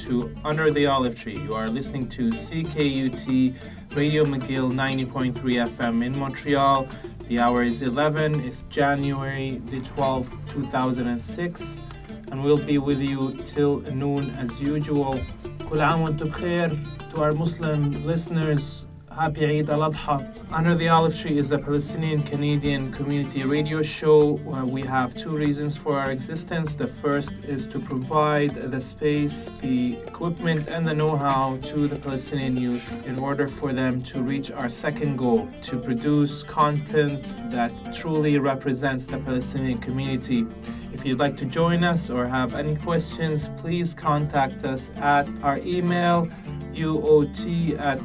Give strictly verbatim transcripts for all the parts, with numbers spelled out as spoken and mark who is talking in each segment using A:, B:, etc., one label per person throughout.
A: to Under the Olive Tree. You are listening to C K U T Radio McGill ninety point three F M in Montreal. The hour is eleven. It's January the twelfth, two thousand six. And we'll be with you till noon as usual. كل عام وانتم بخير. To our Muslim listeners, Happy Eid al-Adha. Under the Olive Tree is the Palestinian-Canadian community radio show where we have two reasons for our existence. The first is to provide the space, the equipment, and the know-how to the Palestinian youth in order for them to reach our second goal, to produce content that truly represents the Palestinian community. If you'd like to join us or have any questions, please contact us at our email, uot at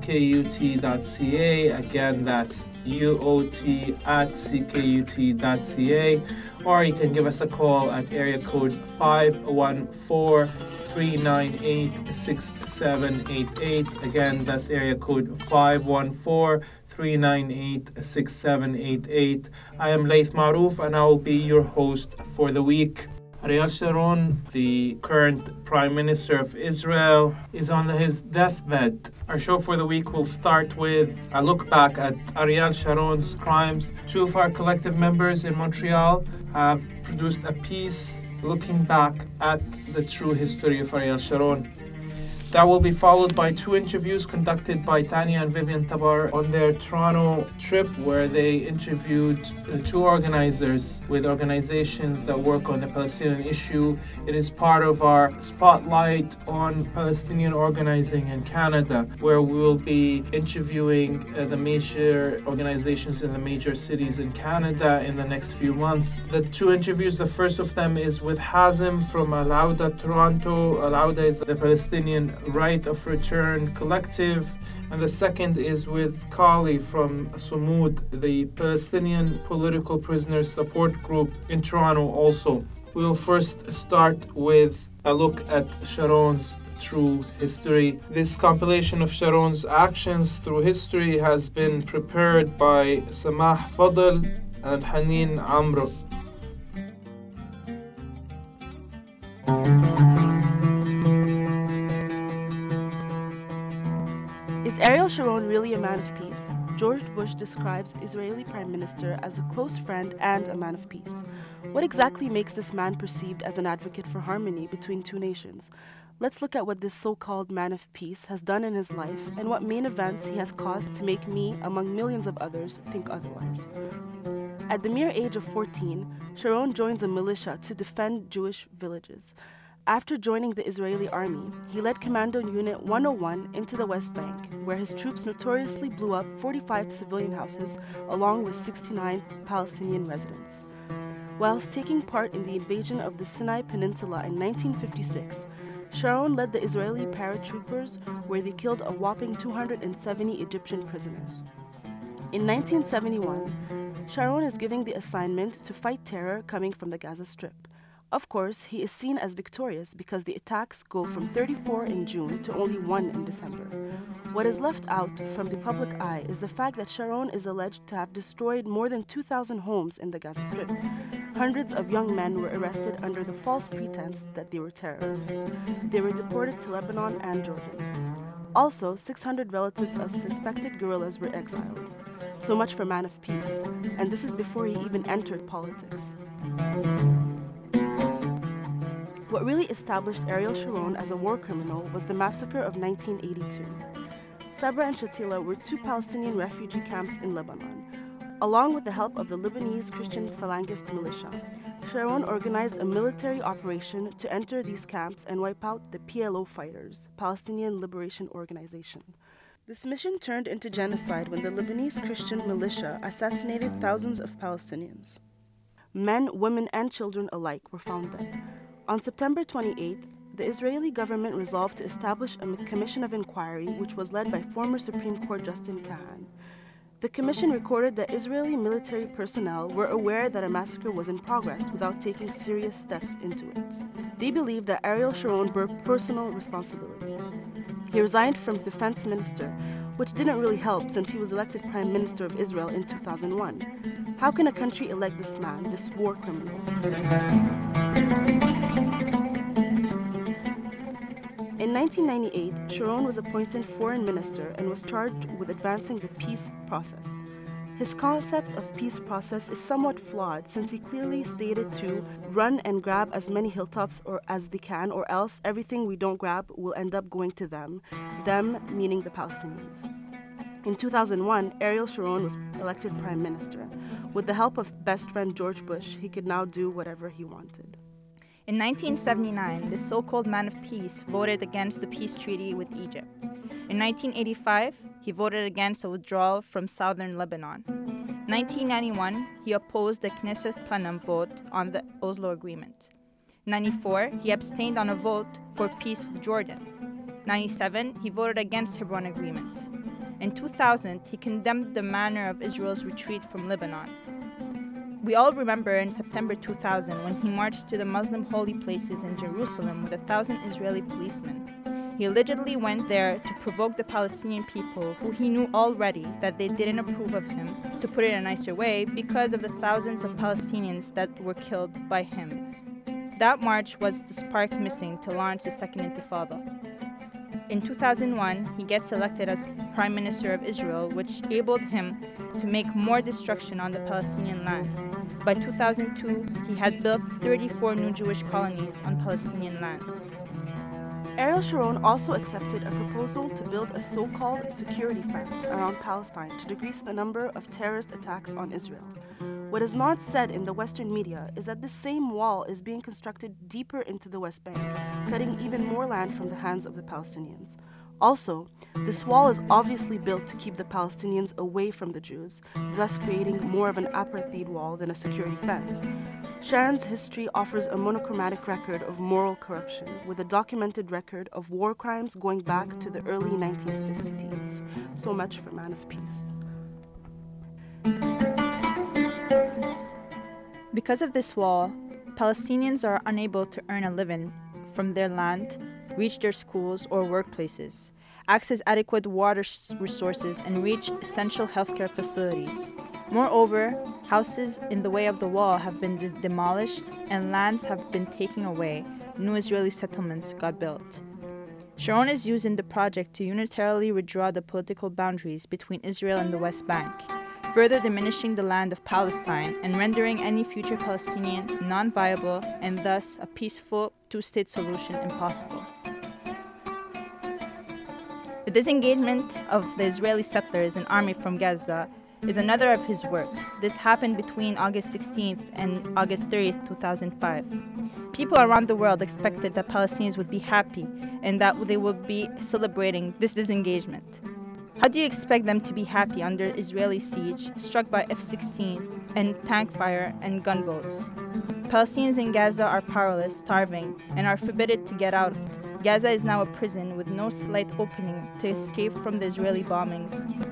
A: ckut.ca. Again, that's uot at ckut.ca. Or you can give us a call at area code five one four, three nine eight, six seven eight eight. Again, that's area code five one four, three nine eight, six seven eight eight. I am Laith Marouf and I will be your host for the week. Ariel Sharon, the current Prime Minister of Israel, is on his deathbed. Our show for the week will start with a look back at Ariel Sharon's crimes. Two of our collective members in Montreal have produced a piece looking back at the true history of Ariel Sharon. That will be followed by two interviews conducted by Tanya and Vivian Tabar on their Toronto trip, where they interviewed uh, two organizers with organizations that work on the Palestinian issue. It is part of our spotlight on Palestinian organizing in Canada, where we will be interviewing uh, the major organizations in the major cities in Canada in the next few months. The two interviews, the first of them is with Hazem from Al-Auda Toronto. Al-Auda is the Palestinian Right of Return Collective, and the second is with Kali from Sumud, the Palestinian Political Prisoners Support Group in Toronto also. We will first start with a look at Sharon's true history. This compilation of Sharon's actions through history has been prepared by Samah Fadl and Haneen Amro.
B: Is Ariel Sharon really a man of peace? George Bush describes Israeli Prime Minister as a close friend and a man of peace. What exactly makes this man perceived as an advocate for harmony between two nations? Let's look at what this so-called man of peace has done in his life and what main events he has caused to make me, among millions of others, think otherwise. At the mere age of fourteen, Sharon joins a militia to defend Jewish villages. After joining the Israeli army, he led Commando Unit one oh one into the West Bank, where his troops notoriously blew up forty-five civilian houses along with sixty-nine Palestinian residents. Whilst taking part in the invasion of the Sinai Peninsula in nineteen fifty-six, Sharon led the Israeli paratroopers, where they killed a whopping two hundred seventy Egyptian prisoners. In nineteen seventy-one, Sharon is given the assignment to fight terror coming from the Gaza Strip. Of course, he is seen as victorious because the attacks go from thirty-four in June to only one in December. What is left out from the public eye is the fact that Sharon is alleged to have destroyed more than two thousand homes in the Gaza Strip. Hundreds of young men were arrested under the false pretense that they were terrorists. They were deported to Lebanon and Jordan. Also, six hundred relatives of suspected guerrillas were exiled. So much for man of peace, and this is before he even entered politics. What really established Ariel Sharon as a war criminal was the massacre of nineteen eighty-two. Sabra and Shatila were two Palestinian refugee camps in Lebanon. Along with the help of the Lebanese Christian Phalangist militia, Sharon organized a military operation to enter these camps and wipe out the P L O fighters, Palestinian Liberation Organization. This mission turned into genocide when the Lebanese Christian militia assassinated thousands of Palestinians. Men, women, and children alike were found dead. On September twenty-eighth, the Israeli government resolved to establish a commission of inquiry which was led by former Supreme Court Justice Kahan. The commission recorded that Israeli military personnel were aware that a massacre was in progress without taking serious steps into it. They believed that Ariel Sharon bore personal responsibility. He resigned from defense minister, which didn't really help since he was elected Prime Minister of Israel in two thousand one. How can a country elect this man, this war criminal? nineteen ninety-eight, Sharon was appointed foreign minister and was charged with advancing the peace process. His concept of peace process is somewhat flawed since he clearly stated to run and grab as many hilltops or as they can, or else everything we don't grab will end up going to them, them meaning the Palestinians. In two thousand one, Ariel Sharon was elected prime minister. With the help of best friend George Bush, he could now do whatever he wanted.
C: In nineteen seventy-nine, the so-called man of peace voted against the peace treaty with Egypt. In nineteen eighty-five, he voted against a withdrawal from southern Lebanon. nineteen ninety-one, he opposed the Knesset plenum vote on the Oslo Agreement. ninety-four, he abstained on a vote for peace with Jordan. ninety-seven, he voted against Hebron Agreement. In two thousand, he condemned the manner of Israel's retreat from Lebanon. We all remember in September two thousand when he marched to the Muslim holy places in Jerusalem with a thousand Israeli policemen. He allegedly went there to provoke the Palestinian people, who he knew already that they didn't approve of him, to put it in a nicer way, because of the thousands of Palestinians that were killed by him. That march was the spark missing to launch the Second Intifada. In two thousand one, he gets elected as Prime Minister of Israel, which enabled him to make more destruction on the Palestinian lands. By two thousand two, he had built thirty-four new Jewish colonies on Palestinian land.
B: Ariel Sharon also accepted a proposal to build a so-called security fence around Palestine to decrease the number of terrorist attacks on Israel. What is not said in the Western media is that this same wall is being constructed deeper into the West Bank, cutting even more land from the hands of the Palestinians. Also, this wall is obviously built to keep the Palestinians away from the Jews, thus creating more of an apartheid wall than a security fence. Sharon's history offers a monochromatic record of moral corruption, with a documented record of war crimes going back to the early nineteen fifties. So much for Man of Peace.
C: Because of this wall, Palestinians are unable to earn a living from their land, reach their schools or workplaces, access adequate water resources, and reach essential healthcare facilities. Moreover, houses in the way of the wall have been de- demolished and lands have been taken away. New Israeli settlements got built. Sharon is using the project to unilaterally redraw the political boundaries between Israel and the West Bank, further diminishing the land of Palestine and rendering any future Palestinian non-viable and thus a peaceful two-state solution impossible. The disengagement of the Israeli settlers and army from Gaza is another of his works. This happened between August sixteenth and August thirtieth, two thousand five. People around the world expected that Palestinians would be happy and that they would be celebrating this disengagement. How do you expect them to be happy under Israeli siege, struck by F sixteens and tank fire and gunboats? Palestinians in Gaza are powerless, starving, and are forbidden to get out. Gaza is now a prison with no slight opening to escape from the Israeli bombings.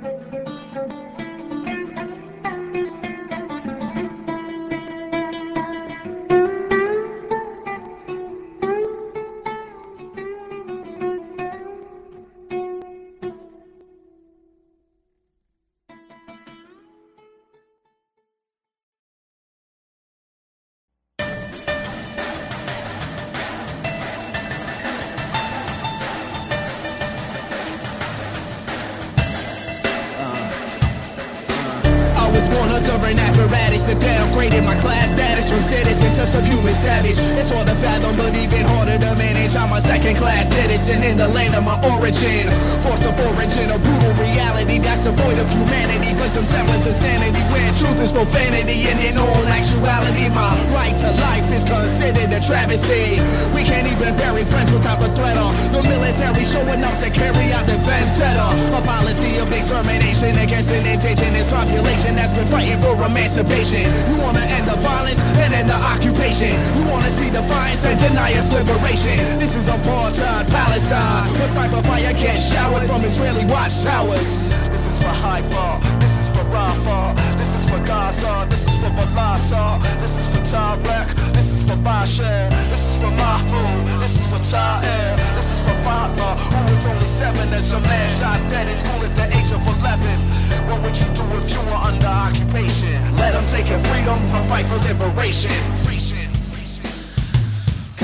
D: During apparatus that downgraded my class status from citizen to subhuman savage. It's hard to fathom, but even harder to manage. I'm a second-class citizen in the land of my origin. Forced of origin, a brutal reality that's devoid of humanity, for some semblance of sanity, where truth is profanity, and in all actuality, my right to life is considered a travesty. We can't even bury friends without the threat of the military showing up to carry out the vendetta. A policy of extermination against an indigenous population that's been fighting for emancipation. You wanna end the violence and end the occupation. You wanna see defiance and deny us liberation. This is apartheid Palestine, where sniper fire gets showered from Israeli watchtowers. This is for Haifa, this is for Rafah, this is for Gaza, this is for Balata, this is for Tarek, this is for Bashar, this is for Mahmoud, this is for Ta'er, this is for Fatma, who was only seven as a man shot dead in school at the age of eleven. What would you do if you were under occupation? Let them take your freedom or fight for liberation.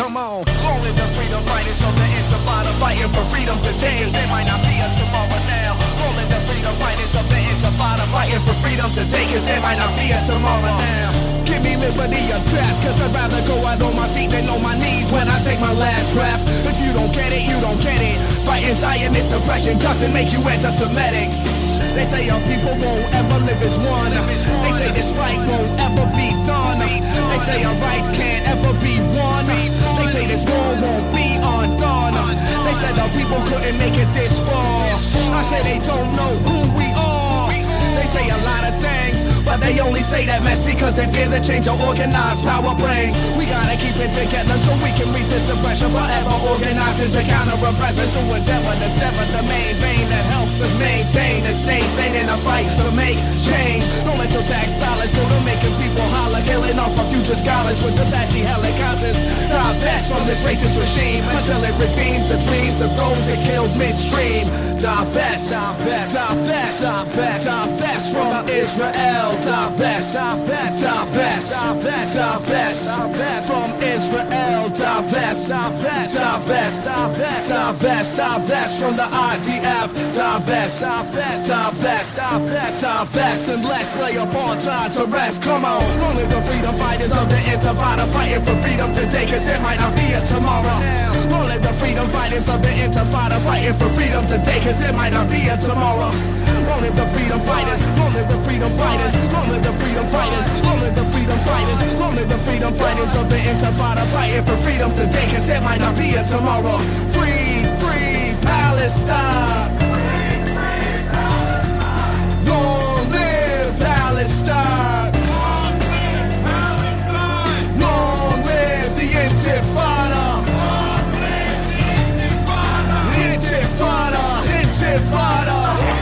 D: Come on, long live the freedom fighters of the Intifada, fighting for freedom today, cause there might not be a tomorrow now. Long live the freedom fighters of the Intifada, fighting for freedom today, cause there might not be a tomorrow now. Give me liberty or death, cause I'd rather go out on my feet than on my knees when I take my last breath. If you don't get it, you don't get it. Fighting Zionist oppression doesn't make you anti-Semitic. They say our people won't ever live as one. They say this fight won't ever be done. They say our rights can't ever be won. They say this war won't be undone. They said our people couldn't make it this far. I say they don't know who we are. They say a lot of things, but they only say that mess because they fear the change of organized power brings. We gotta keep it together so we can resist the pressure, forever organizing to counter oppressors who endeavor to sever the main vein that helps us maintain the state sane in a fight to make change. Don't let your tax dollars go to making people holler, killing off our future scholars with Apache helicopters. Divest from this racist regime until it redeems the dreams of those that killed midstream. Divest, divest, divest, divest, divest from Israel. Divest, divest, divest, divest, divest, divest from Israel. Divest, divest, divest, divest, divest, divest from the I D F. Divest, divest, divest, divest, divest, and let's lay apartheid to rest. Come on, long live the freedom fighters of the Intifada, fighting for freedom today, cause there might not be a tomorrow. Long live the freedom fighters of the Intifada, fighting for freedom today, cause there might not be a tomorrow. Long live the freedom fighters, long live the freedom fighters, long live the freedom fighters, long live the freedom fighters, long live the freedom fighters of the Intifada, fighting for freedom today, cause there might not be a tomorrow. Free, free Palestine. Long live Palestine. Long live the Intifada. Intifada, Intifada.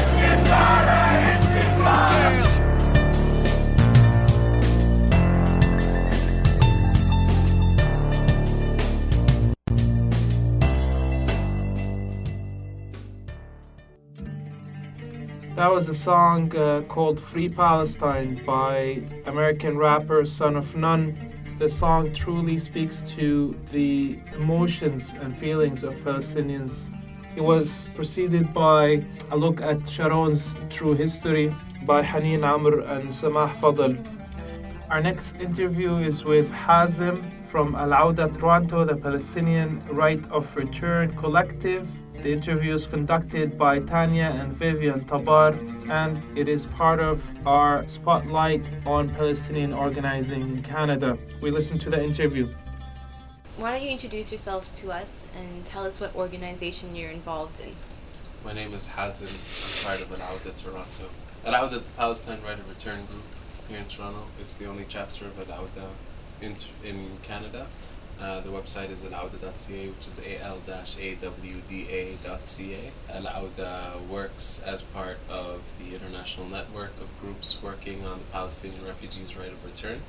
A: That was a song uh, called Free Palestine by American rapper Son of None. The song truly speaks to the emotions and feelings of Palestinians. It was preceded by a look at Sharon's true history by Haneen Amr and Samah Fadl. Our next interview is with Hazem from Al Auda Toronto, the Palestinian Right of Return Collective. The interview is conducted by Tanya and Vivian Tabar, and it is part of our Spotlight on Palestinian Organizing in Canada. We listen to the interview.
E: Why don't you introduce yourself to us and tell us what organization you're involved in?
F: My name is Hazem. I'm part of Al Auda Toronto. Al Auda is the Palestine Right of Return group here in Toronto. It's the only chapter of Al Auda in, in Canada. Uh, the website is al auda dot c a, which is A L A W D A dot C A. Al Auda works as part of the international network of groups working on the Palestinian refugees' right of return.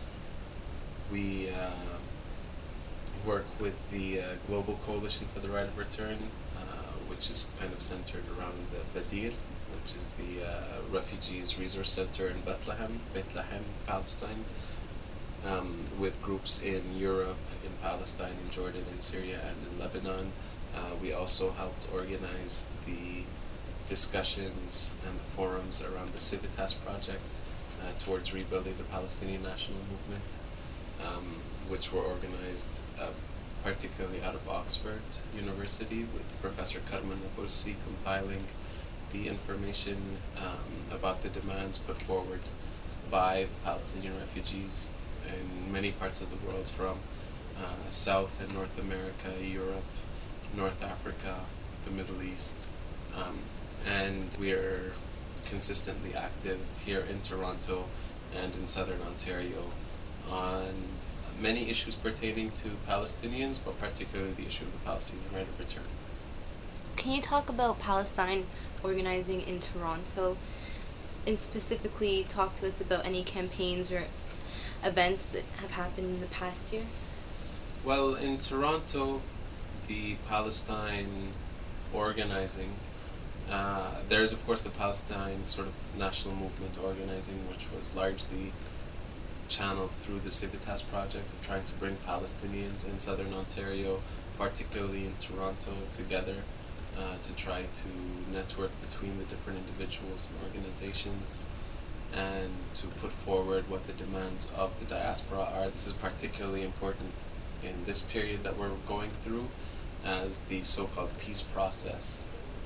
F: We uh, work with the uh, Global Coalition for the Right of Return, uh, which is kind of centered around uh, Badir, which is the uh, Refugees Resource Center in Bethlehem, Bethlehem, Palestine. Um, with groups in Europe, in Palestine, in Jordan, in Syria, and in Lebanon. Uh, we also helped organize the discussions and the forums around the Civitas project uh, towards rebuilding the Palestinian national movement, um, which were organized uh, particularly out of Oxford University, with Professor Karman Abursi compiling the information um, about the demands put forward by the Palestinian refugees in many parts of the world, from uh, South and North America, Europe, North Africa, the Middle East. Um, and we are consistently active here in Toronto and in Southern Ontario on many issues pertaining to Palestinians, but particularly the issue of the Palestinian right of return.
E: Can you talk about Palestine organizing in Toronto, and specifically talk to us about any campaigns or events that have happened in the past year?
F: Well, in Toronto, the Palestine organizing, uh, there's of course the Palestine sort of national movement organizing, which was largely channeled through the Civitas project of trying to bring Palestinians in southern Ontario, particularly in Toronto, together uh, to try to network between the different individuals and organizations and to put forward what the demands of the diaspora are. This is particularly important in this period that we're going through, as the so-called peace process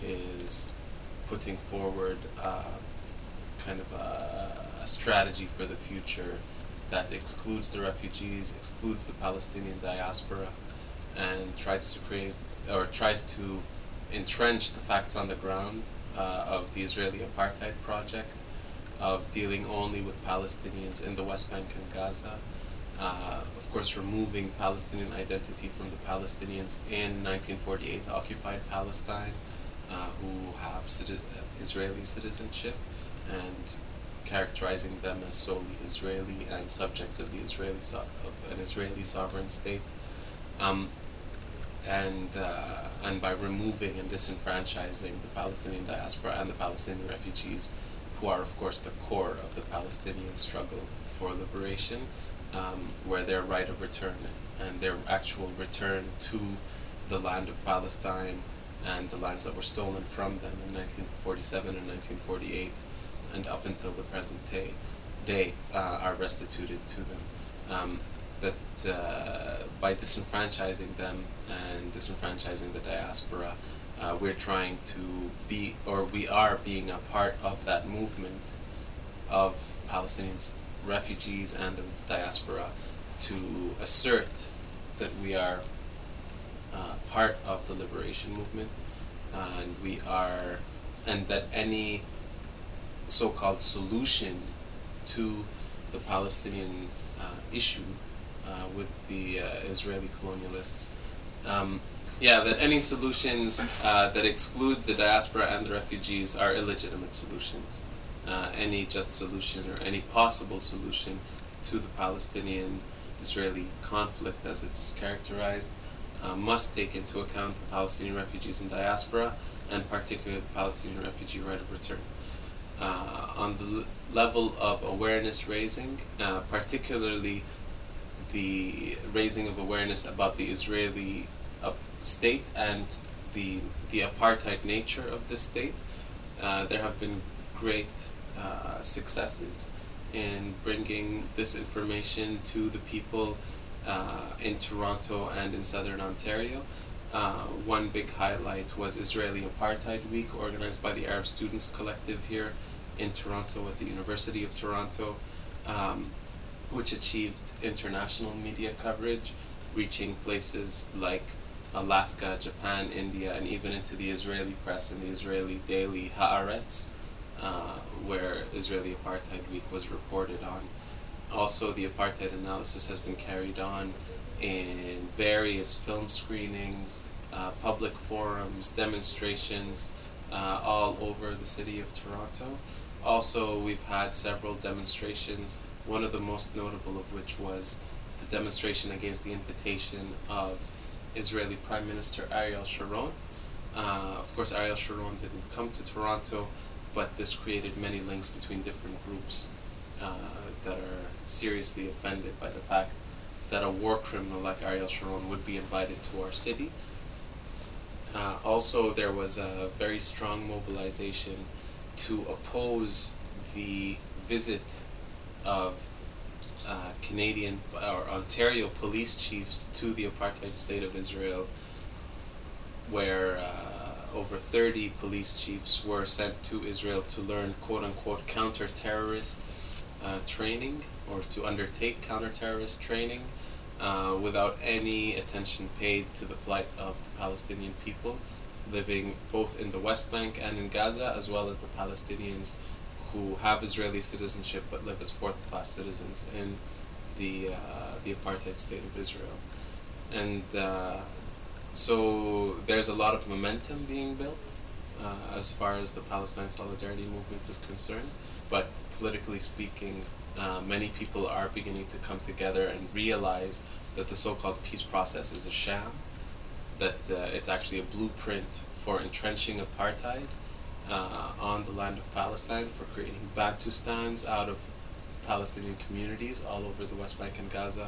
F: is putting forward uh, kind of a, a strategy for the future that excludes the refugees, excludes the Palestinian diaspora, and tries to create, or tries to entrench the facts on the ground uh, of the Israeli apartheid project, of dealing only with Palestinians in the West Bank and Gaza, uh, of course removing Palestinian identity from the Palestinians in nineteen forty-eight occupied Palestine, uh, who have citi- Israeli citizenship, and characterizing them as solely Israeli and subjects of the Israeli so- of an Israeli sovereign state, um, and uh, and by removing and disenfranchising the Palestinian diaspora and the Palestinian refugees, who are of course the core of the Palestinian struggle for liberation, um, where their right of return and their actual return to the land of Palestine and the lands that were stolen from them in nineteen forty-seven and nineteen forty-eight and up until the present day, day uh, are restituted to them. Um, that uh, by disenfranchising them and disenfranchising the diaspora, uh, we're trying to be, or we are being a part of that movement of Palestinians, refugees, and the diaspora to assert that we are uh, part of the liberation movement, uh, and we are, and that any so-called solution to the Palestinian uh, issue uh, with the uh, Israeli colonialists, um, yeah, that any solutions uh, that exclude the diaspora and the refugees are illegitimate solutions. Uh, any just solution or any possible solution to the Palestinian-Israeli conflict as it's characterized uh, must take into account the Palestinian refugees and diaspora, and particularly the Palestinian refugee right of return. Uh, on the l- level of awareness raising, uh, particularly the raising of awareness about the Israeli uh, state and the the apartheid nature of this state, uh, there have been great uh, successes in bringing this information to the people uh, in Toronto and in southern Ontario. Uh, one big highlight was Israeli Apartheid Week, organized by the Arab Students Collective here in Toronto at the University of Toronto, um, which achieved international media coverage, reaching places like Alaska, Japan, India, and even into the Israeli press and the Israeli daily Haaretz, uh, where Israeli Apartheid Week was reported on. Also, the apartheid analysis has been carried on in various film screenings, uh, public forums, demonstrations, uh, all over the city of Toronto. Also, we've had several demonstrations, one of the most notable of which was the demonstration against the invitation of Israeli Prime Minister Ariel Sharon. Uh, of course, Ariel Sharon didn't come to Toronto, but this created many links between different groups uh, that are seriously offended by the fact that a war criminal like Ariel Sharon would be invited to our city. Uh, also, there was a very strong mobilization to oppose the visit of uh, Canadian or Ontario police chiefs to the apartheid state of Israel, where uh, over thirty police chiefs were sent to Israel to learn quote-unquote counter-terrorist uh, training, or to undertake counter-terrorist training, uh, without any attention paid to the plight of the Palestinian people living both in the West Bank and in Gaza, as well as the Palestinians who have Israeli citizenship but live as fourth-class citizens in the uh, the apartheid state of Israel. And uh, so there's a lot of momentum being built uh, as far as the Palestine Solidarity Movement is concerned, but politically speaking, uh, many people are beginning to come together and realize that the so-called peace process is a sham, that uh, it's actually a blueprint for entrenching apartheid uh, on the land of Palestine, for creating Bantustans out of Palestinian communities all over the West Bank and Gaza,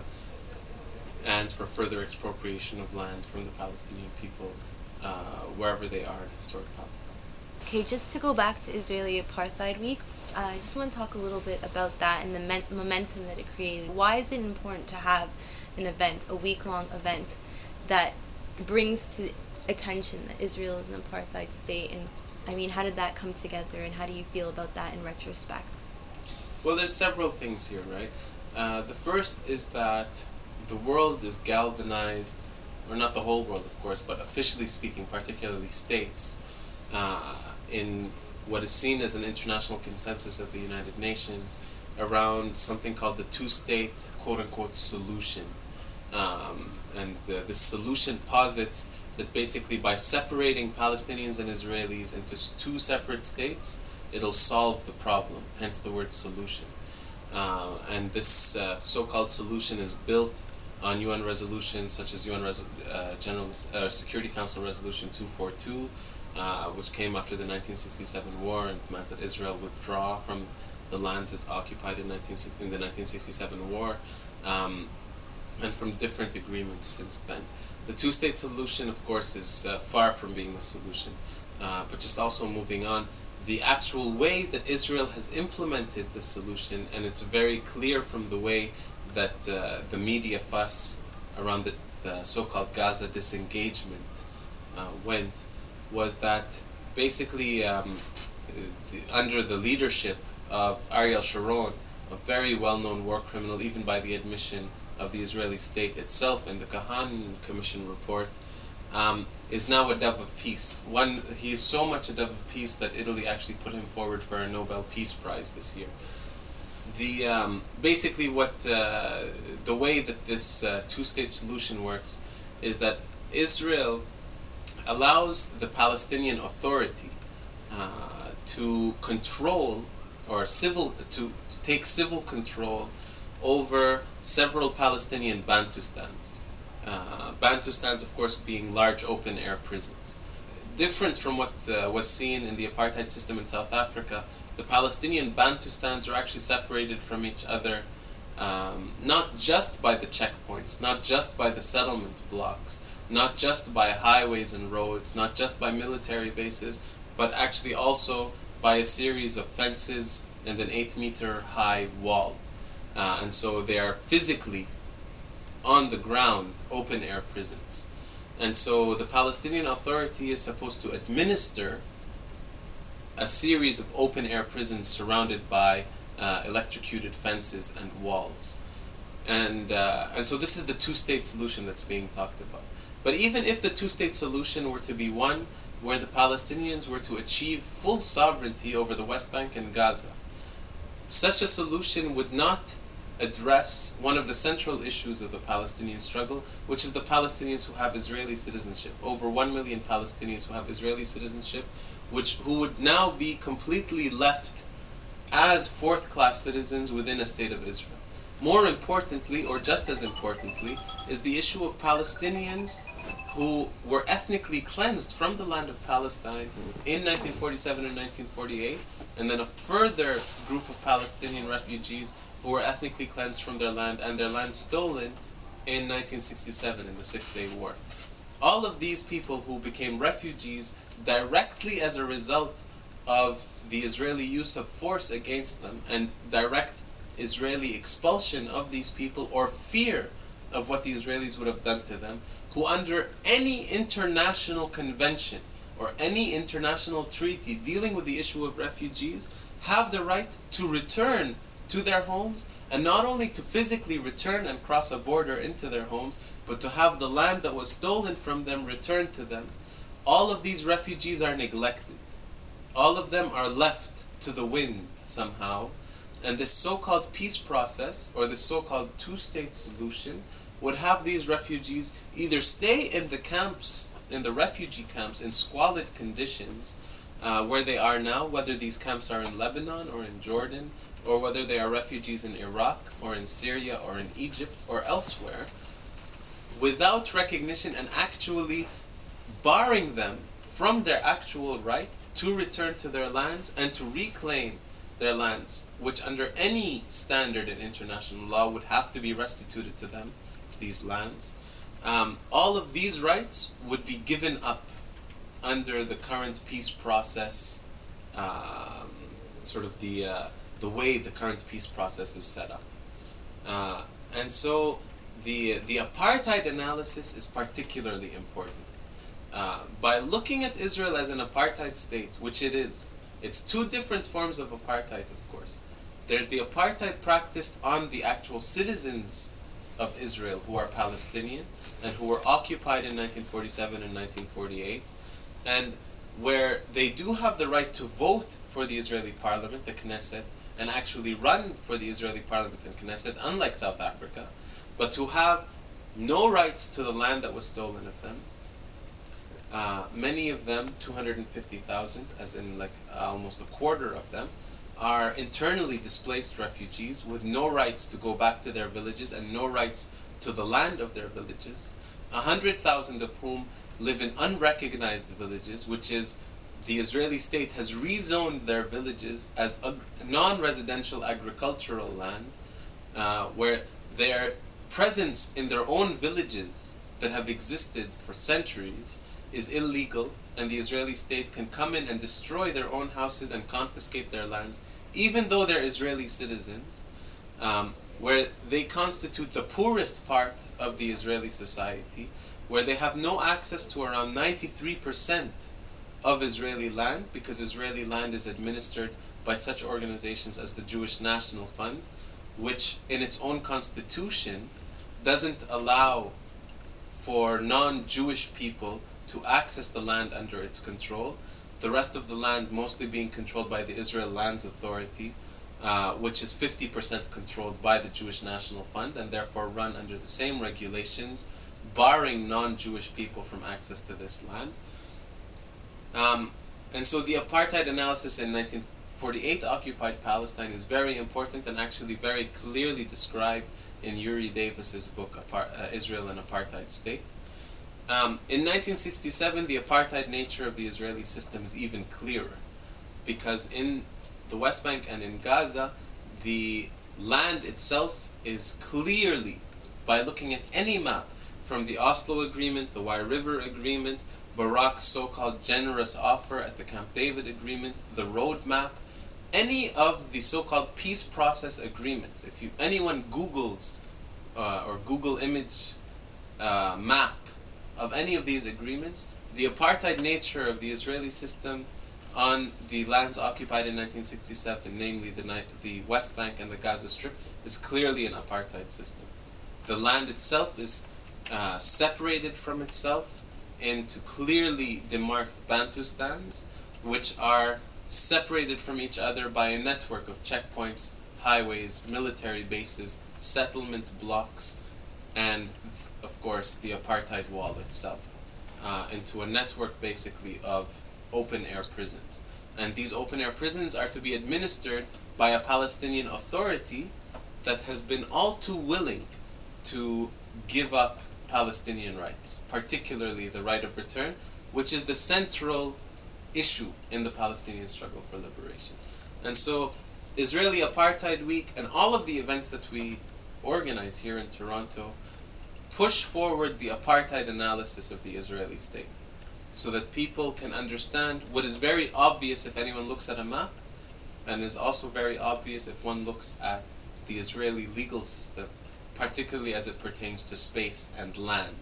F: and for further expropriation of land from the Palestinian people uh, wherever they are in historic Palestine.
E: Okay, just to go back to Israeli Apartheid Week, uh, I just want to talk a little bit about that and the men- momentum that it created. Why is it important to have an event, a week-long event, that brings to attention that Israel is an apartheid state? And I mean, how did that come together, and how do you feel about that in retrospect?
F: Well, there's several things here, right? Uh, the first is that the world is galvanized, or not the whole world, of course, but officially speaking, particularly states, uh, in what is seen as an international consensus of the United Nations around something called the two-state, quote-unquote, solution. Um, and uh, this solution posits that basically by separating Palestinians and Israelis into s- two separate states, it'll solve the problem, hence the word solution. Uh, and this uh, so-called solution is built on U N resolutions such as U N Res- uh, General uh, Security Council Resolution two forty-two, uh, which came after the nineteen sixty-seven war and demands that Israel withdraw from the lands it occupied in, nineteen, in the nineteen sixty-seven war, um, and from different agreements since then. The two-state solution, of course, is uh, far from being the solution, uh, but just also moving on, the actual way that Israel has implemented the solution, and it's very clear from the way that uh, the media fuss around the, the so-called Gaza disengagement uh, went, was that basically um, the, under the leadership of Ariel Sharon, a very well-known war criminal, even by the admission of the Israeli state itself in the Kahan Commission report, um, is now a dove of peace. One, he is so much a dove of peace that Italy actually put him forward for a Nobel Peace Prize this year. The um, basically what uh, the way that this uh, two-state solution works is that Israel allows the Palestinian Authority uh, to control or civil to, to take civil control over several Palestinian Bantustans. Uh, Bantustans, of course, being large open-air prisons. Different from what uh, was seen in the apartheid system in South Africa, the Palestinian Bantustans are actually separated from each other, um, not just by the checkpoints, not just by the settlement blocks, not just by highways and roads, not just by military bases, but actually also by a series of fences and an eight-meter high wall. Uh, and so they are physically on the ground, open-air prisons. And so the Palestinian Authority is supposed to administer a series of open-air prisons surrounded by uh, electrocuted fences and walls. And, uh, and so this is the two-state solution that's being talked about. But even if the two-state solution were to be one where the Palestinians were to achieve full sovereignty over the West Bank and Gaza, such a solution would not address one of the central issues of the Palestinian struggle, which is the Palestinians who have Israeli citizenship. Over one million Palestinians who have Israeli citizenship, which who would now be completely left as fourth-class citizens within a state of Israel. More importantly, or just as importantly, is the issue of Palestinians who were ethnically cleansed from the land of Palestine in nineteen forty-seven and nineteen forty-eight, and then a further group of Palestinian refugees who were ethnically cleansed from their land and their land stolen in nineteen sixty-seven in the Six-Day War. All of these people who became refugees directly as a result of the Israeli use of force against them and direct Israeli expulsion of these people or fear of what the Israelis would have done to them, who under any international convention or any international treaty dealing with the issue of refugees have the right to return to their homes, and not only to physically return and cross a border into their homes, but to have the land that was stolen from them returned to them. All of these refugees are neglected. All of them are left to the wind somehow. And this so-called peace process, or this so-called two-state solution, would have these refugees either stay in the camps, in the refugee camps, in squalid conditions, uh, where they are now, whether these camps are in Lebanon or in Jordan, or whether they are refugees in Iraq, or in Syria, or in Egypt, or elsewhere, without recognition and actually barring them from their actual right to return to their lands and to reclaim their lands, which under any standard in international law would have to be restituted to them, these lands. Um, all of these rights would be given up under the current peace process, um, sort of the, uh, the way the current peace process is set up. Uh, and so the, the apartheid analysis is particularly important. Uh, by looking at Israel as an apartheid state, which it is, it's two different forms of apartheid, of course. There's the apartheid practiced on the actual citizens of Israel who are Palestinian and who were occupied in nineteen forty-seven and nineteen forty-eight, and where they do have the right to vote for the Israeli parliament, the Knesset, and actually run for the Israeli parliament and Knesset, unlike South Africa, but who have no rights to the land that was stolen of them. Uh, many of them, two hundred fifty thousand, as in like almost a quarter of them, are internally displaced refugees with no rights to go back to their villages and no rights to the land of their villages. one hundred thousand of whom live in unrecognized villages, which is the Israeli state has rezoned their villages as ag- non-residential agricultural land, uh, where their presence in their own villages that have existed for centuries is illegal, and the Israeli state can come in and destroy their own houses and confiscate their lands, even though they're Israeli citizens, um, where they constitute the poorest part of the Israeli society, where they have no access to around ninety-three percent of Israeli land, because Israeli land is administered by such organizations as the Jewish National Fund, which in its own constitution doesn't allow for non-Jewish people to access the land under its control. The rest of the land mostly being controlled by the Israel Lands Authority, uh, which is fifty percent controlled by the Jewish National Fund and therefore run under the same regulations, barring non-Jewish people from access to this land. Um, and so the apartheid analysis in nineteen forty-eight occupied Palestine is very important and actually very clearly described in Uri Davis's book, Apar- uh, Israel and Apartheid State. Um, in nineteen sixty-seven, the apartheid nature of the Israeli system is even clearer, because in the West Bank and in Gaza, the land itself is clearly, by looking at any map, from the Oslo Agreement, the Wye River Agreement, Barak's so-called generous offer at the Camp David Agreement, the roadmap, any of the so-called peace process agreements. If you anyone Googles uh, or Google image uh, map of any of these agreements, the apartheid nature of the Israeli system on the lands occupied in nineteen sixty-seven, namely the, ni- the West Bank and the Gaza Strip, is clearly an apartheid system. The land itself is uh, separated from itself into clearly demarked Bantustans, which are separated from each other by a network of checkpoints, highways, military bases, settlement blocks, and of course the apartheid wall itself, uh, into a network basically of open-air prisons. And these open-air prisons are to be administered by a Palestinian authority that has been all too willing to give up Palestinian rights, particularly the right of return, which is the central issue in the Palestinian struggle for liberation. And so Israeli Apartheid Week and all of the events that we organize here in Toronto push forward the apartheid analysis of the Israeli state, so that people can understand what is very obvious if anyone looks at a map, and is also very obvious if one looks at the Israeli legal system, particularly as it pertains to space and land.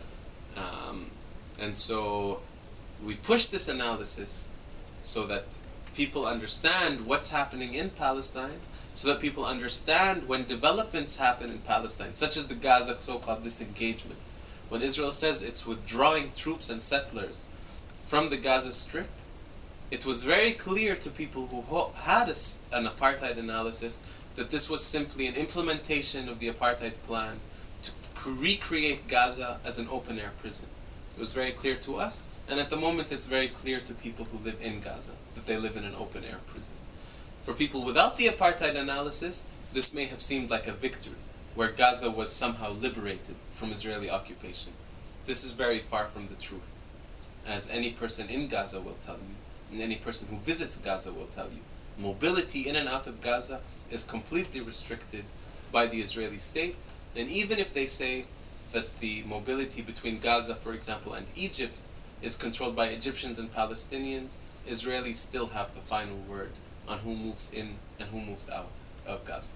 F: Um, and so we push this analysis so that people understand what's happening in Palestine, so that people understand when developments happen in Palestine, such as the Gaza so-called disengagement. When Israel says it's withdrawing troops and settlers from the Gaza Strip, it was very clear to people who ho- had a, an apartheid analysis that this was simply an implementation of the apartheid plan to c- recreate Gaza as an open-air prison. It was very clear to us, and at the moment it's very clear to people who live in Gaza that they live in an open-air prison. For people without the apartheid analysis, this may have seemed like a victory, where Gaza was somehow liberated from Israeli occupation. This is very far from the truth, as any person in Gaza will tell you, and any person who visits Gaza will tell you. mobility in and out of Gaza is completely restricted by the Israeli state. And even if they say that the mobility between Gaza, for example, and Egypt is controlled by Egyptians and Palestinians, Israelis still have the final word on who moves in and who moves out of Gaza.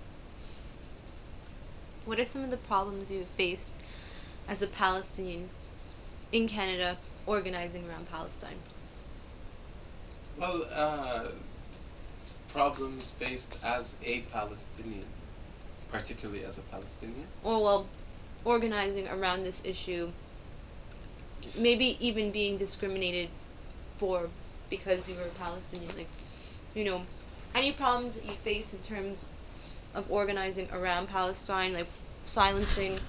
E: What are some of the problems you've faced as a Palestinian in Canada organizing around Palestine?
F: Well, uh, problems faced as a Palestinian, particularly as a Palestinian.
E: Or, well, organizing around this issue, maybe even being discriminated for because you were a Palestinian. Like, you know, any problems that you face in terms of organizing around Palestine, like silencing?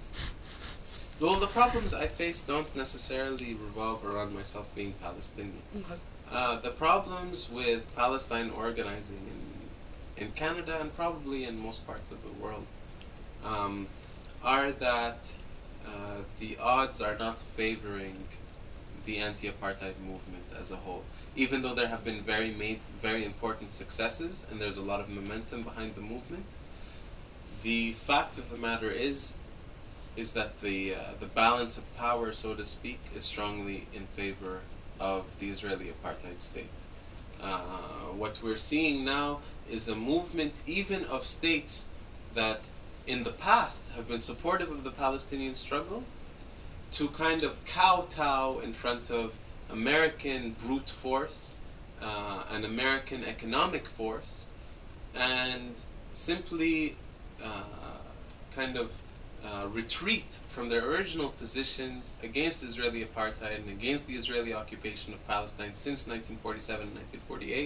F: Well, the problems I face don't necessarily revolve around myself being Palestinian.
E: Okay.
F: Uh, the problems with Palestine organizing in, in Canada and probably in most parts of the world um, are that uh, the odds are not favoring the anti-apartheid movement as a whole. Even though there have been very made, very important successes and there's a lot of momentum behind the movement, the fact of the matter is is that the uh, the balance of power, so to speak, is strongly in favor of the Israeli apartheid state. Uh, what we're seeing now is a movement even of states that in the past have been supportive of the Palestinian struggle to kind of kowtow in front of American brute force, uh, an American economic force, and simply uh, kind of uh, retreat from their original positions against Israeli apartheid and against the Israeli occupation of Palestine since nineteen forty-seven and nineteen forty-eight,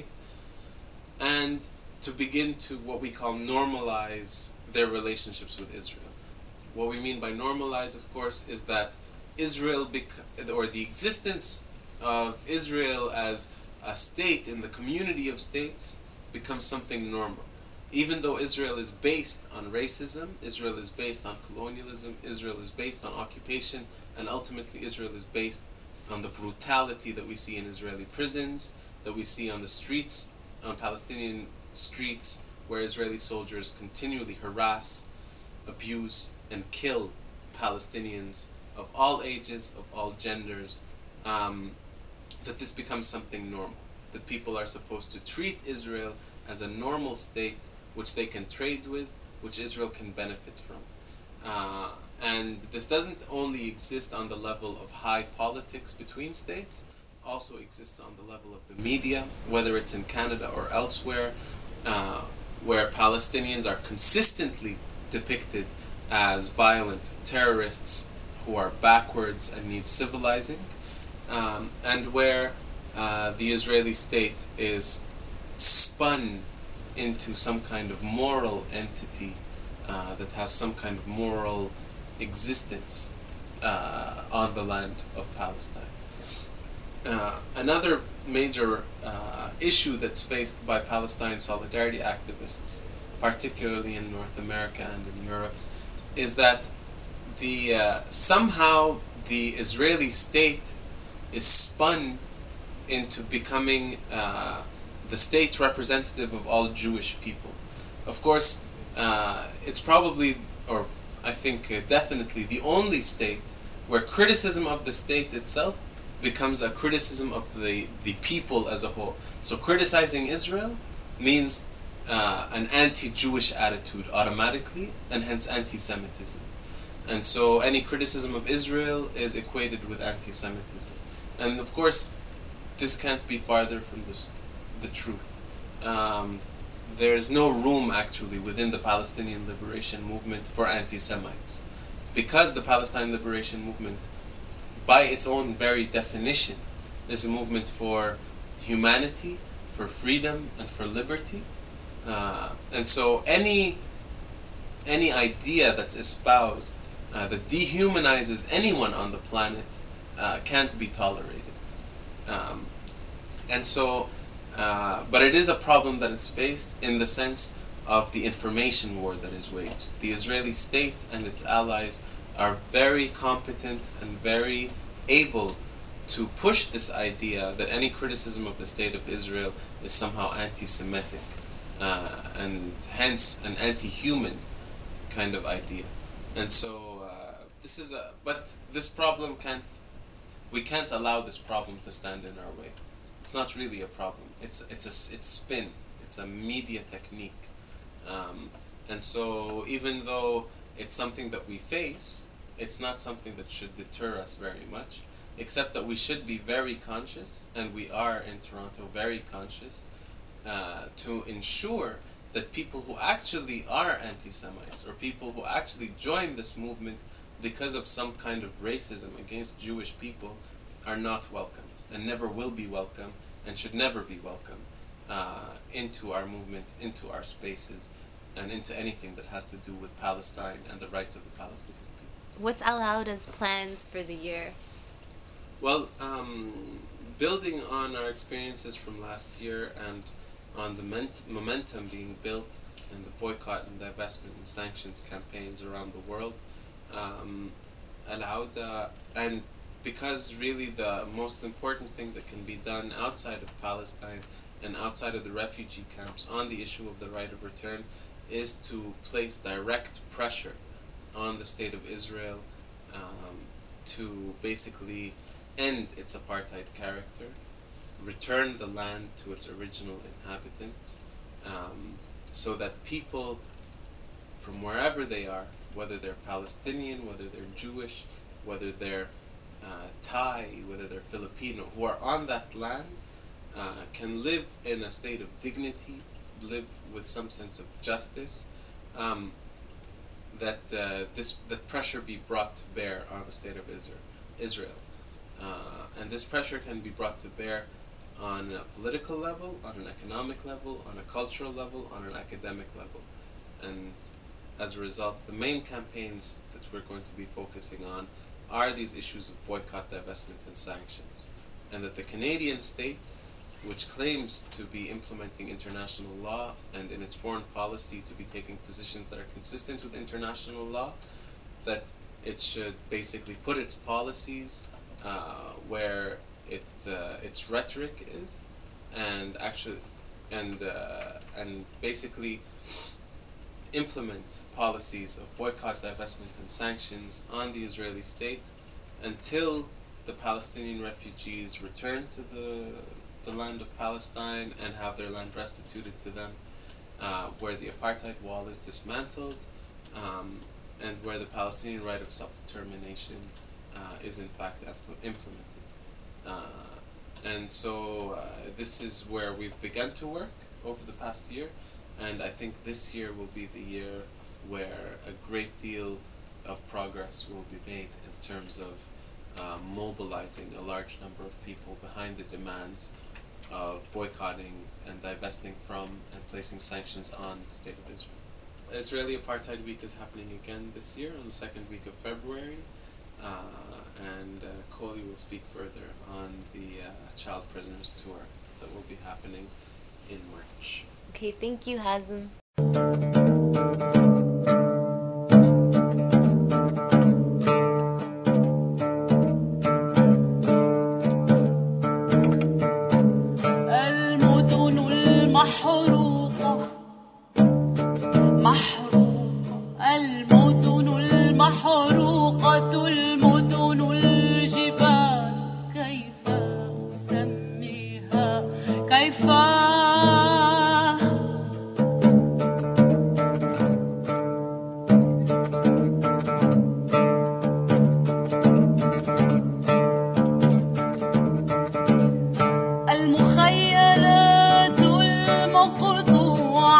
F: and to begin to what we call normalize their relationships with Israel. What we mean by normalize, of course, is that Israel, bec- or the existence of Israel as a state in the community of states becomes something normal. Even though Israel is based on racism, Israel is based on colonialism, Israel is based on occupation, and ultimately Israel is based on the brutality that we see in Israeli prisons, that we see on the streets, on Palestinian streets, where Israeli soldiers continually harass, abuse, and kill Palestinians of all ages, of all genders, um, that this becomes something normal. That people are supposed to treat Israel as a normal state which they can trade with, which Israel can benefit from. Uh, and this doesn't only exist on the level of high politics between states, also exists on the level of the media, whether it's in Canada or elsewhere, uh, where Palestinians are consistently depicted as violent terrorists who are backwards and need civilizing, um, and where uh, the Israeli state is spun into some kind of moral entity uh, that has some kind of moral existence uh, on the land of Palestine. Uh, another major uh, issue that's faced by Palestine solidarity activists, particularly in North America and in Europe, is that the uh, somehow the Israeli state is spun into becoming uh, the state representative of all Jewish people. Of course, uh, it's probably, or I think uh, definitely, the only state where criticism of the state itself becomes a criticism of the, the people as a whole. So criticizing Israel means uh, an anti-Jewish attitude automatically, and hence anti-Semitism. And so any criticism of Israel is equated with anti-Semitism. And of course, this can't be farther from this, the truth. Um, there's no room actually within the Palestinian liberation movement for anti-Semites, because the Palestine liberation movement, by its own very definition, is a movement for humanity, for freedom, and for liberty. Uh, and so any any idea that's espoused uh, that dehumanizes anyone on the planet uh, can't be tolerated. Um, and so, uh, but it is a problem that is faced in the sense of the information war that is waged. The Israeli state and its allies are very competent and very able to push this idea that any criticism of the state of Israel is somehow anti-Semitic uh, and hence an anti-human kind of idea. And so uh, this is a, but this problem can't, we can't allow this problem to stand in our way. It's not really a problem. It's it's a it's spin. It's a media technique. Um, and so even though it's something that we face, it's not something that should deter us very much, except that we should be very conscious, and we are in Toronto very conscious, uh, to ensure that people who actually are anti-Semites, or people who actually join this movement because of some kind of racism against Jewish people, are not welcome, and never will be welcome, and should never be welcome uh, into our movement, into our spaces, and into anything that has to do with Palestine and the rights of the Palestinian people.
E: What's Al-Awda's plans for the year?
F: Well, um, building on our experiences from last year and on the ment- momentum being built in the boycott and divestment and sanctions campaigns around the world, um, Al-Awda, and because really the most important thing that can be done outside of Palestine and outside of the refugee camps on the issue of the right of return is to place direct pressure on the state of Israel um, to basically end its apartheid character, return the land to its original inhabitants, um, so that people from wherever they are, whether they're Palestinian, whether they're Jewish, whether they're uh, Thai, whether they're Filipino, who are on that land, uh, can live in a state of dignity, live with some sense of justice, um, that uh, this that pressure be brought to bear on the state of Israel. Israel. Uh, and this pressure can be brought to bear on a political level, on an economic level, on a cultural level, on an academic level. And as a result, the main campaigns that we're going to be focusing on are these issues of boycott, divestment, and sanctions. And that the Canadian state, which claims to be implementing international law and in its foreign policy to be taking positions that are consistent with international law, that it should basically put its policies uh, where it uh, its rhetoric is, and actually, and uh, and basically implement policies of boycott, divestment, and sanctions on the Israeli state until the Palestinian refugees return to the the land of Palestine and have their land restituted to them, uh, where the apartheid wall is dismantled, um, and where the Palestinian right of self-determination uh, is in fact impl- implemented. Uh, and so uh, this is where we've begun to work over the past year, and I think this year will be the year where a great deal of progress will be made in terms of uh, mobilizing a large number of people behind the demands of boycotting and divesting from and placing sanctions on the state of Israel. Israeli Apartheid Week is happening again this year on the second week of February, uh, and uh, Coley will speak further on the uh, Child Prisoners Tour that will be happening in March.
E: Okay, thank you, Hazem.
G: المخيلات المقطوعة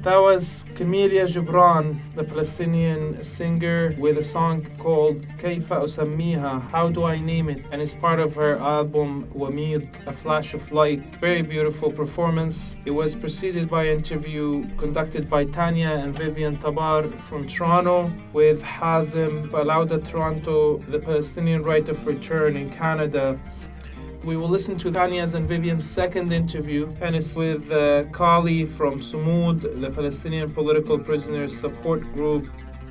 A: That was Camelia Gibran, the Palestinian singer, with a song called كيف أسميها, How Do I Name It? And it's part of her album Wamid, A Flash of Light. Very beautiful performance. It was preceded by an interview conducted by Tanya and Vivian Tabar from Toronto with Hazem Balauda Toronto, the Palestinian Right of Return in Canada. We will listen to Tanya's and Vivian's second interview, and it's with uh, Kali from Sumud, the Palestinian Political Prisoners Support Group.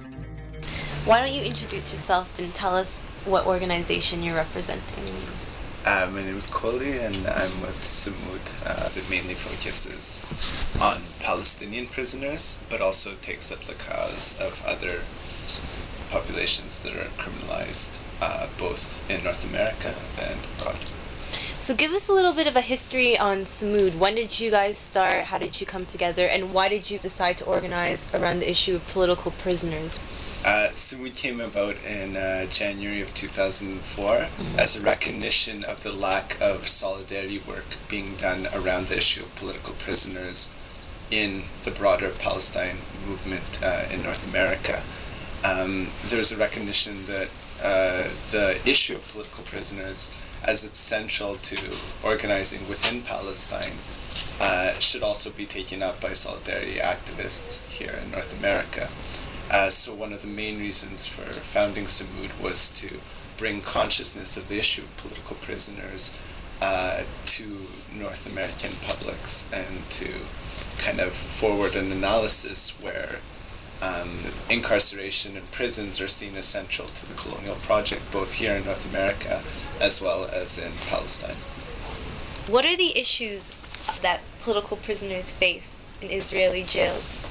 E: Why don't you introduce yourself and tell us what organization you're representing?
G: Uh, my name is Koli, and I'm with Sumud. Uh, that mainly focuses on Palestinian prisoners, but also takes up the cause of other populations that are criminalized, uh, both in North America and abroad.
E: So give us a little bit of a history on Sumud. When did you guys start? How did you come together? And why did you decide to organize around the issue of political prisoners?
G: Uh, Sumud came about in uh, January of two thousand four mm-hmm. as a recognition of the lack of solidarity work being done around the issue of political prisoners in the broader Palestine movement uh, in North America. Um, there's a recognition that uh, the issue of political prisoners, as it's central to organizing within Palestine, uh, should also be taken up by solidarity activists here in North America. Uh, so one of the main reasons for founding Sumud was to bring consciousness of the issue of political prisoners uh, to North American publics, and to kind of forward an analysis where Um, incarceration and prisons are seen as central to the colonial project, both here in North America as well as in Palestine.
E: What are the issues that political prisoners face in Israeli jails?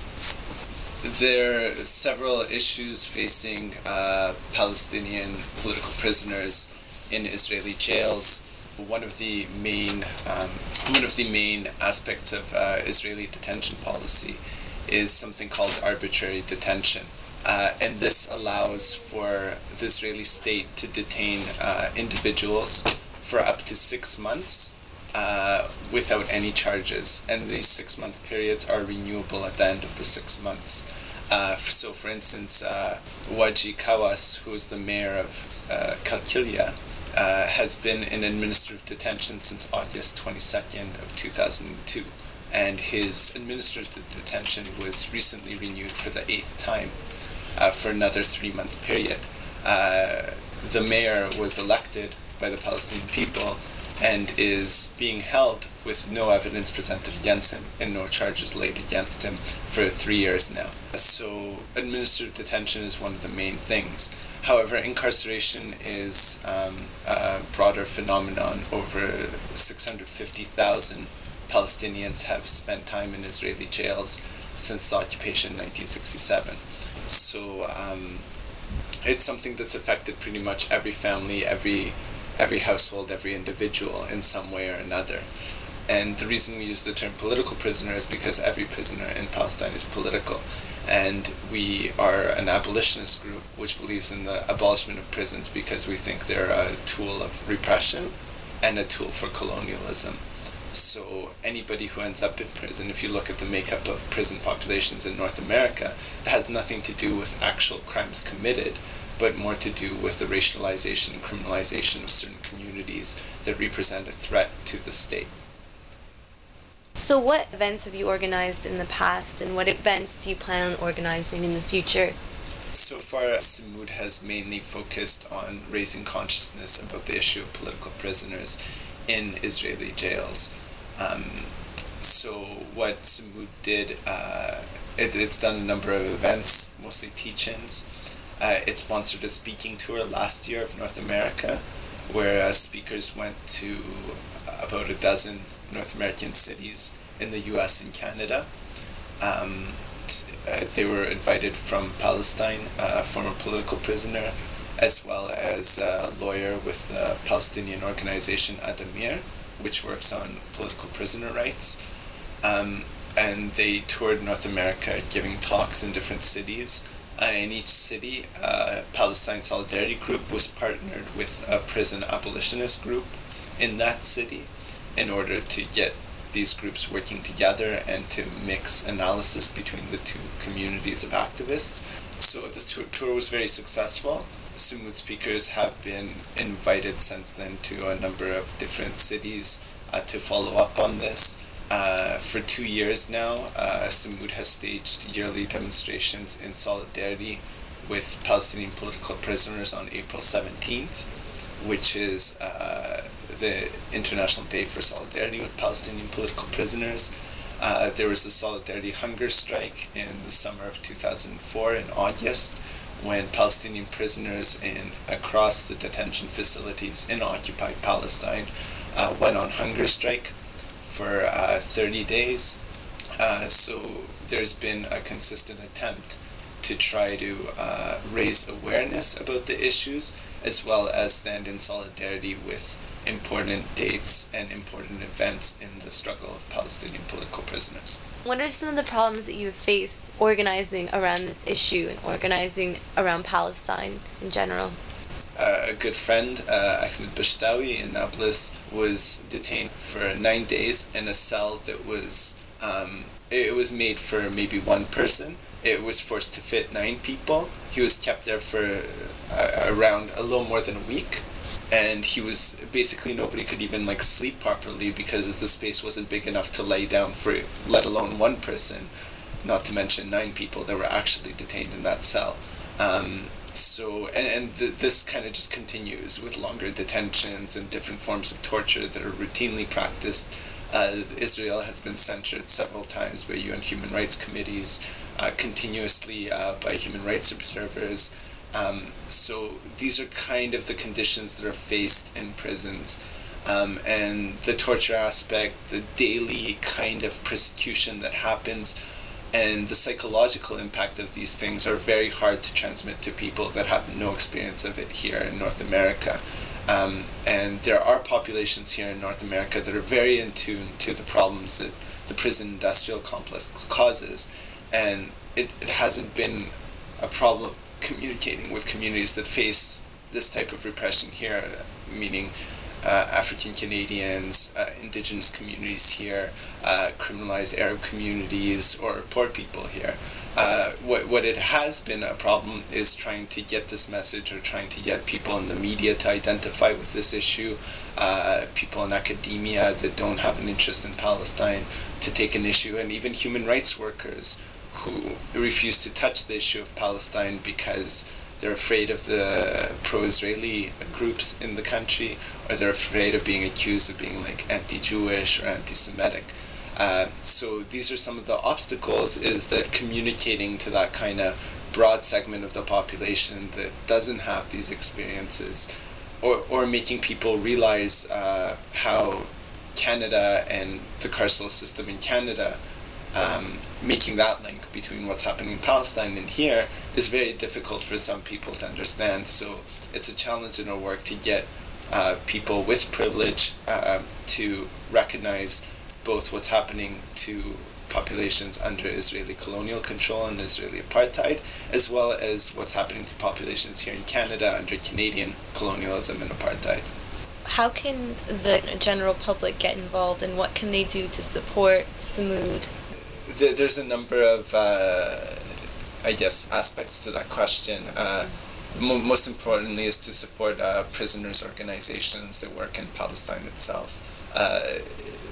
G: There are several issues facing uh, Palestinian political prisoners in Israeli jails. One of the main, um, one of the main aspects of uh, Israeli detention policy is something called arbitrary detention. Uh, and this allows for the Israeli state to detain uh, individuals for up to six months uh, without any charges. And these six-month periods are renewable at the end of the six months. Uh, so, for instance, uh, Waji Kawas, who is the mayor of uh, Kalkilia, uh, has been in administrative detention since August twenty-second of two thousand two. And his administrative detention was recently renewed for the eighth time uh, for another three-month period. Uh, the mayor was elected by the Palestinian people and is being held with no evidence presented against him and no charges laid against him for three years now. So administrative detention is one of the main things. However, incarceration is um, a broader phenomenon. Over six hundred fifty thousand Palestinians have spent time in Israeli jails since the occupation in nineteen sixty-seven. So um, it's something that's affected pretty much every family, every every household, every individual in some way or another. And the reason we use the term political prisoner is because every prisoner in Palestine is political. And we are an abolitionist group which believes in the abolishment of prisons because we think they're a tool of repression and a tool for colonialism. So anybody who ends up in prison, if you look at the makeup of prison populations in North America, it has nothing to do with actual crimes committed, but more to do with the racialization and criminalization of certain communities that represent a threat to the state.
E: So what events have you organized in the past, and what events do you plan on organizing in the future?
G: So far, Sumud has mainly focused on raising consciousness about the issue of political prisoners in Israeli jails. Um, so what Sumud did, uh, it, it's done a number of events, mostly teach-ins. Uh, it sponsored a speaking tour last year of North America, where uh, speakers went to about a dozen North American cities in the U S and Canada. Um, uh, they were invited from Palestine, a former political prisoner, as well as a lawyer with the Palestinian organization Adamir, which works on political prisoner rights. Um, and they toured North America giving talks in different cities. Uh, in each city, uh, Palestine Solidarity Group was partnered with a prison abolitionist group in that city in order to get these groups working together and to mix analysis between the two communities of activists. So this tour, tour was very successful. Sumud speakers have been invited since then to a number of different cities uh, to follow up on this. Uh, for two years now, uh, Sumud has staged yearly demonstrations in solidarity with Palestinian political prisoners on April seventeenth, which is uh, the International Day for Solidarity with Palestinian Political Prisoners. Uh, there was a Solidarity hunger strike in the summer of two thousand four in August, when Palestinian prisoners in across the detention facilities in occupied Palestine uh, went on hunger strike for uh, thirty days. Uh, so there's been a consistent attempt to try to uh, raise awareness about the issues, as well as stand in solidarity with important dates and important events in the struggle of Palestinian political prisoners.
E: What are some of the problems that you've faced organizing around this issue and organizing around Palestine in general?
G: Uh, a good friend, uh, Ahmed Bashtawi in Nablus, was detained for nine days in a cell that was, um, it was made for maybe one person. It was forced to fit nine people. He was kept there for uh, around a little more than a week. And he was, basically nobody could even like sleep properly because the space wasn't big enough to lay down for, let alone one person, not to mention nine people that were actually detained in that cell. Um, so, and, and th- this kind of just continues with longer detentions and different forms of torture that are routinely practiced. Uh, Israel has been censured several times by U N Human Rights Committees, uh, continuously uh, by human rights observers. Um, so these are kind of the conditions that are faced in prisons. Um, and the torture aspect, the daily kind of persecution that happens, and the psychological impact of these things are very hard to transmit to people that have no experience of it here in North America. Um, and there are populations here in North America that are very in tune to the problems that the prison industrial complex causes. And it, it hasn't been a problem communicating with communities that face this type of repression here, meaning uh, African Canadians, uh, indigenous communities here, uh, criminalized Arab communities, or poor people here. Uh, what, what it has been a problem is trying to get this message, or trying to get people in the media to identify with this issue, uh, people in academia that don't have an interest in Palestine to take an issue, and even human rights workers who refuse to touch the issue of Palestine because they're afraid of the pro-Israeli groups in the country, or they're afraid of being accused of being like anti-Jewish or anti-Semitic. Uh, so these are some of the obstacles, is that communicating to that kind of broad segment of the population that doesn't have these experiences, or, or making people realize uh, how Canada and the carceral system in Canada, um, making that link between what's happening in Palestine and here is very difficult for some people to understand. So it's a challenge in our work to get uh, people with privilege uh, to recognize both what's happening to populations under Israeli colonial control and Israeli apartheid, as well as what's happening to populations here in Canada under Canadian colonialism and apartheid.
E: How can the general public get involved, and what can they do to support Sumud?
G: There's a number of, uh, I guess, aspects to that question. Uh, mo- most importantly is to support uh, prisoners' organizations that work in Palestine itself. Uh,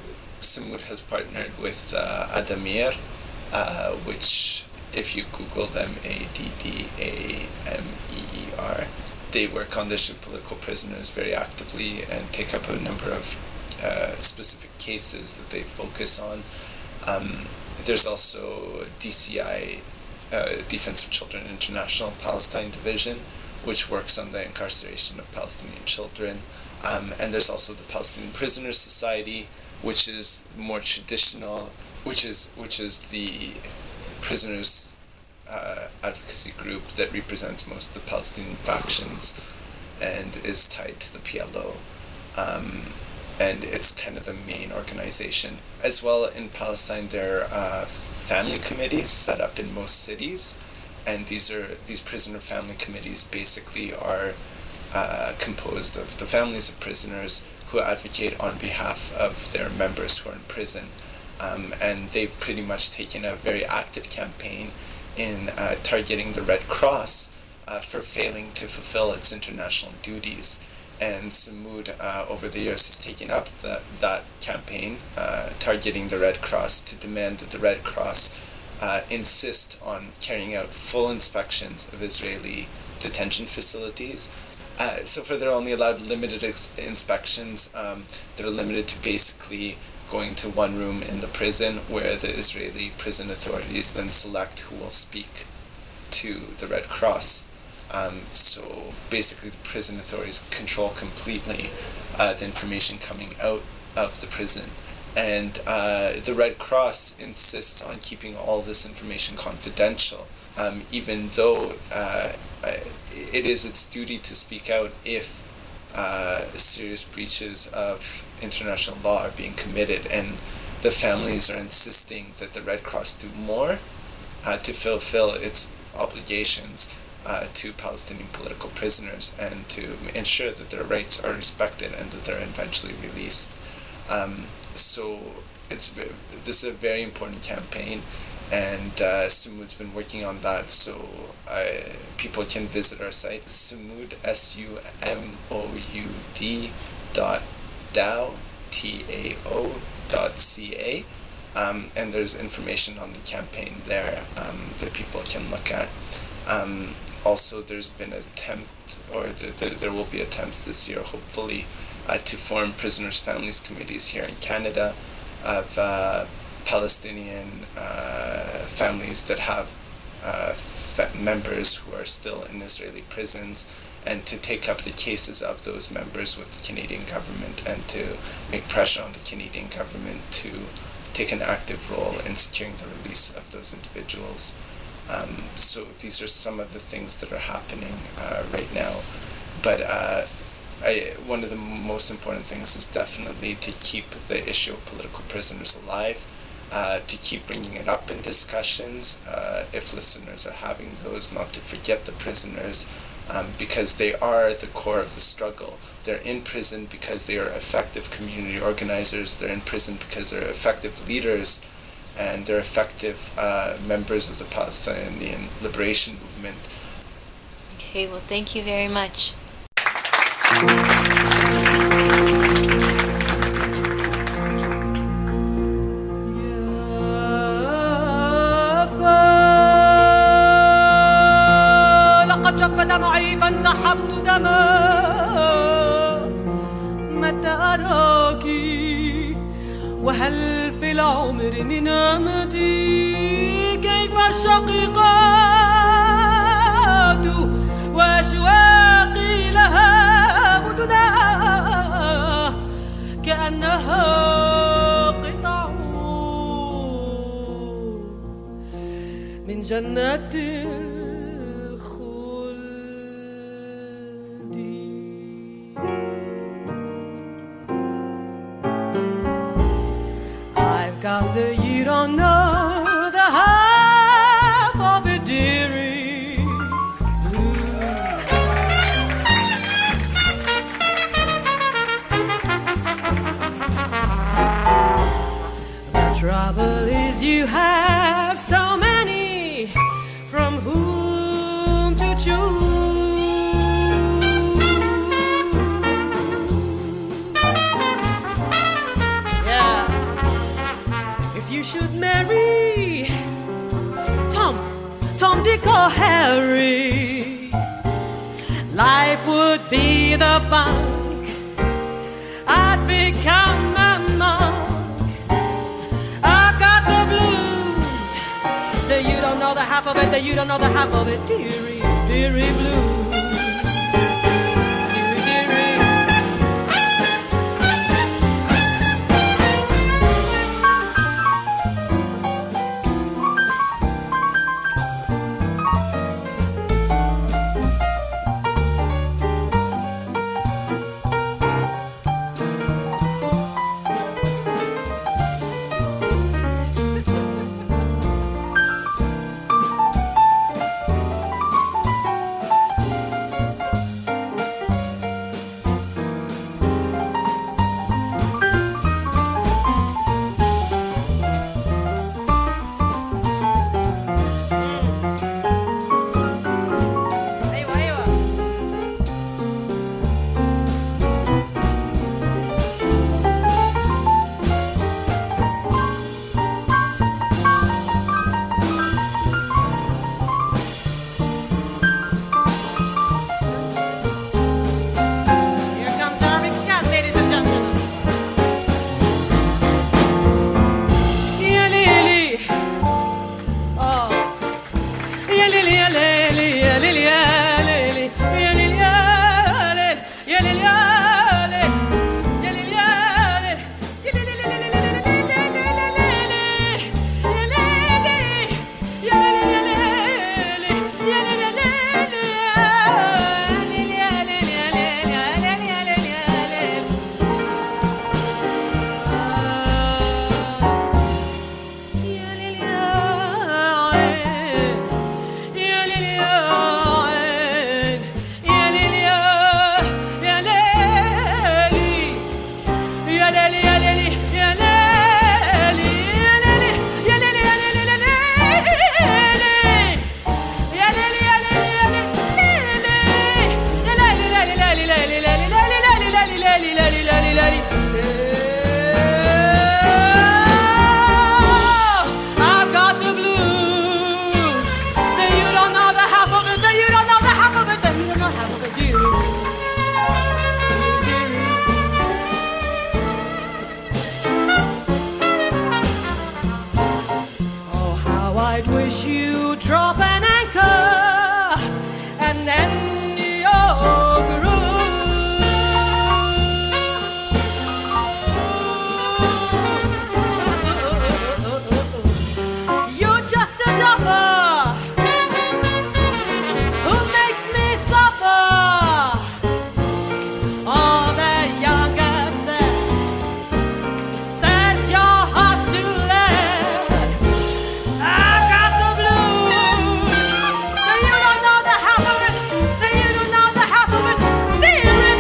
G: Sumud has partnered with uh, Addameer, uh, which, if you Google them, A D D A M E E R, they work on the issue of political prisoners very actively and take up a number of uh, specific cases that they focus on. Um, there's also D C I, uh, Defense of Children International Palestine Division, which works on the incarceration of Palestinian children. Um, and there's also the Palestinian Prisoners Society, which is more traditional, which is which is the prisoners uh, advocacy group that represents most of the Palestinian factions and is tied to the P L O. Um, and it's kind of the main organization. As well, in Palestine, there are uh, family committees set up in most cities, and these are these prisoner family committees basically are uh, composed of the families of prisoners who advocate on behalf of their members who are in prison. Um, and they've pretty much taken a very active campaign in uh, targeting the Red Cross uh, for failing to fulfill its international duties. And Sumud, uh, over the years, has taken up the, that campaign, uh, targeting the Red Cross, to demand that the Red Cross uh, insist on carrying out full inspections of Israeli detention facilities. Uh, so far, they're only allowed limited ex- inspections. Um, they're limited to basically going to one room in the prison, where the Israeli prison authorities then select who will speak to the Red Cross. Um, so basically the prison authorities control completely uh, the information coming out of the prison. And uh, the Red Cross insists on keeping all this information confidential, um, even though uh, it is its duty to speak out if uh, serious breaches of international law are being committed. And the families are insisting that the Red Cross do more uh, to fulfill its obligations Uh, to Palestinian political prisoners, and to ensure that their rights are respected and that they're eventually released. Um, so it's this is a very important campaign, and uh, Sumud's been working on that. So uh, people can visit our site, Sumud, S U M O U D dot Dao, T A O dot C A, um, and there's information on the campaign there um, that people can look at. Um, Also, there's been an attempt, or th- th- there will be attempts this year, hopefully, uh, to form prisoners' families committees here in Canada of uh, Palestinian uh, families that have uh, fa- members who are still in Israeli prisons, and to take up the cases of those members with the Canadian government, and to make pressure on the Canadian government to take an active role in securing the release of those individuals. Um, so these are some of the things that are happening uh, right now. But uh, I, one of the most important things is definitely to keep the issue of political prisoners alive, uh, to keep bringing it up in discussions, uh, if listeners are having those, not to forget the prisoners, um, because they are the core of the struggle. They're in prison because they are effective community organizers. They're in prison because they're effective leaders, and they're effective uh, members of the Palestinian liberation movement.
E: Okay, well, thank you very much.
H: لقد جف دمعي فانتحبت دما متى أراكِ وهل في العمر من أمدي كيف الشقيقات وأشواقي لها مدنا كأنها قطع من جنة Gather, you don't know the half of it, dearie. The trouble is you have so many from whom to choose. You should marry Tom, Tom, Dick or Harry. Life would be the bunk. I'd become a monk. I've got the blues. That you don't know the half of it, that you don't know the half of it, dearie, dearie blues. lady, lady, lady, lady. Oh, I've got the blues. Then you don't know the half of it. Then you don't know the half of it. Then you don't know half of it, do you? Oh, how I'd wish you'd drop an anchor and then your groove. You're just a duffer who makes me suffer. All that younger said says your heart's too late. I've got the blues. Then you don't know the half of it. Then you don't know the half of it. Theory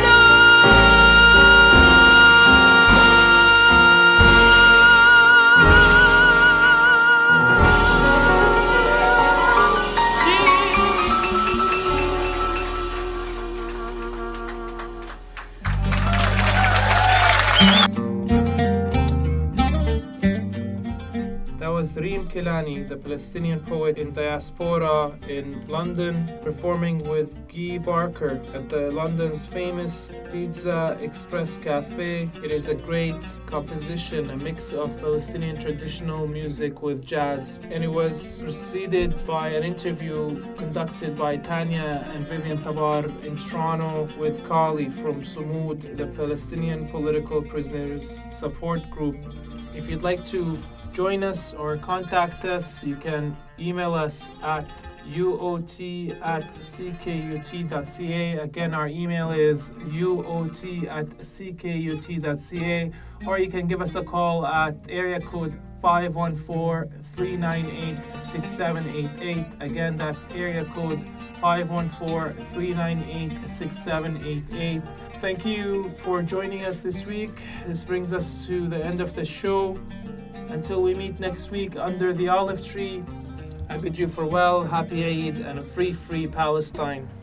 A: That was Reem Kilani, the Palestinian poet in diaspora in London, performing with Guy Barker at the London's famous Pizza Express Cafe. It is a great composition, a mix of Palestinian traditional music with jazz. And it was preceded by an interview conducted by Tanya and Vivian Tabar in Toronto with Kali from Sumud, the Palestinian Political Prisoners Support Group. If you'd like to join us or contact us, you can email us at uot at ckut.ca. Again, our email is uot at ckut.ca, or you can give us a call at area code five one four, three nine eight, six seven eight eight. Again, that's area code five one four, three nine eight, six seven eight eight. Thank you for joining us this week. This brings us to the end of the show. Until we meet next week under the olive tree, I bid you farewell, happy Eid, and a free, free Palestine.